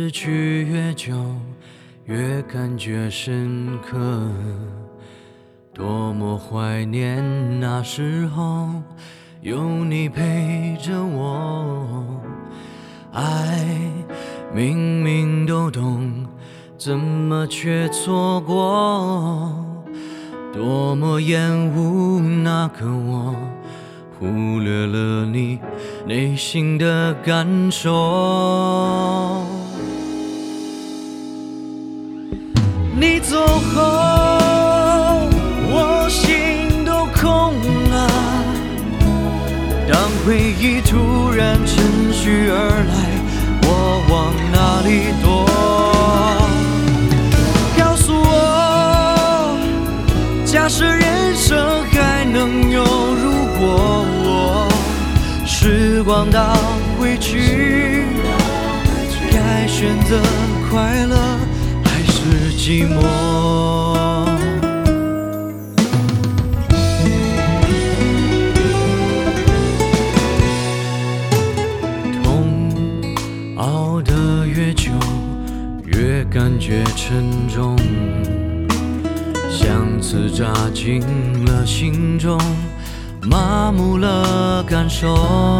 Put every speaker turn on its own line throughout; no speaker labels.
失去越久，越感觉深刻。多么怀念那时候有你陪着我。爱明明都懂，怎么却错过？多么厌恶那个我，忽略了你内心的感受。你走后，我心都空了。当回忆突然趁虚而来，我往哪里躲？告诉我，假设人生还能有如果，时光倒回去，该选择快乐还是寂寞？熬得越久，越感觉沉重，像刺扎进了心中，麻木了感受。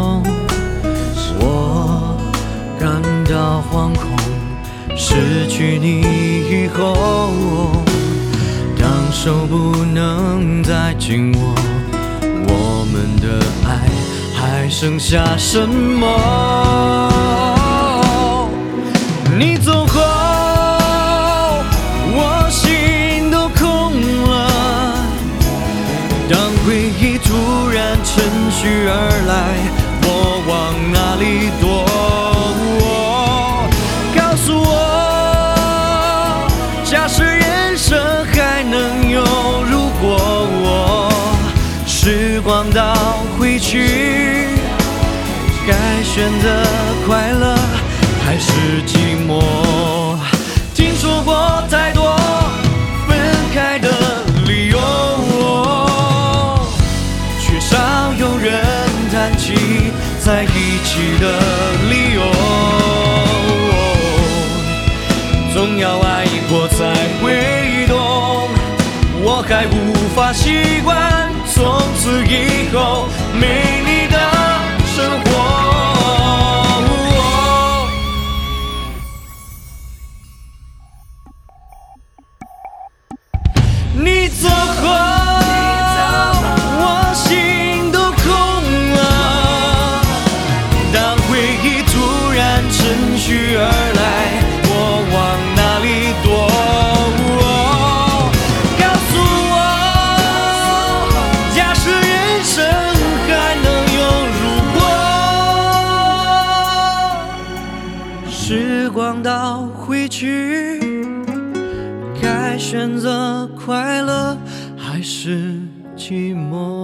我感到惶恐，失去你以后，当手不能再紧握，我们的爱还剩下什么？你走后，我心都空了。当回忆突然趁虚而来，我往哪里躲？告诉我，假设人生还能有如果，时光倒回去，该选择快乐还是寂寞？听说过太多分开的理由，缺少有人谈起在一起的理由。总要爱过才会懂，我还无法习惯从此以后没你的生活。你走后，我心都空了。当回忆突然趁虚而来，我往哪里躲？告诉我，假设人生还能有如果，时光倒回去，该选择快乐还是寂寞？